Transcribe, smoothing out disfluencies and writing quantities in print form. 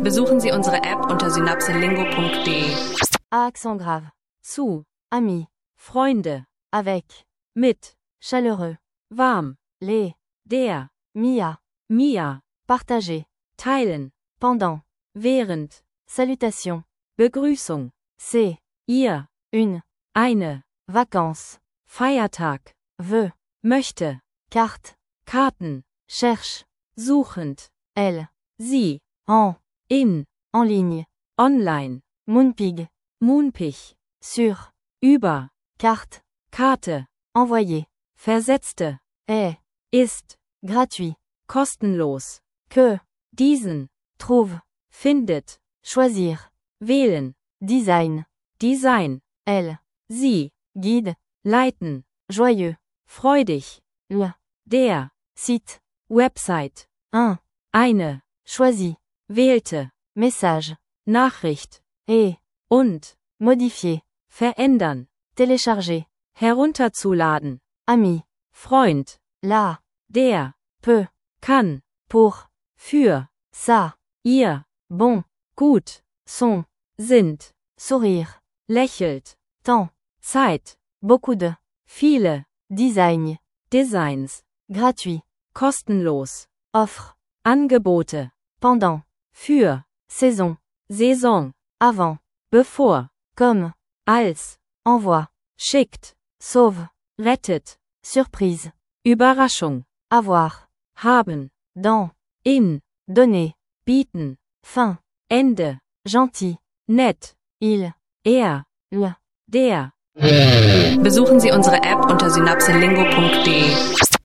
Besuchen Sie unsere App unter synapselingo.de. À accent grave. Zu, Ami. Freunde, Avec. mit, Chaleureux. warm, Les. der, Mia. Mia, Partager. teilen, Pendant. während, Salutation. Begrüßung, C'est. ihr, Une. eine, Vacances. Feiertag, Veut. möchte, Carte. Karten, Cherche. suchend, Elle. sie, En. in, En ligne. online, Moonpig. Moonpig, Sur. über, Carte. Karte, Envoyer. versetzte, Est. ist, Gratuit. kostenlos, Que. diesen, Trouve. findet, Choisir. wählen, Design. Design, Elle. sie, Guide. leiten, Joyeux. freudig, Le. der, Site. Website, Un. eine, Choisi. wählte, Message. Nachricht, Et. und, Modifier. verändern, Télécharger. herunterzuladen, Ami. Freund, La. der, Peu. kann, Pour. für, Ça. ihr, Bon. gut, Son. sind, Sourire. lächelt, Temps. Zeit, Beaucoup de. viele, Design. Designs, Gratuit. kostenlos, Offre. Angebote, Pendant. für, Saison. Saison, Avant. bevor, Comme. als, Envoi. schickt, Sauve. rettet, Surprise. Überraschung, Avoir. haben, Dans. in, Donner. bieten, Fin. Ende, Gentil. nett, Il. er, Le. der. Besuchen Sie unsere App unter synapselingo.de.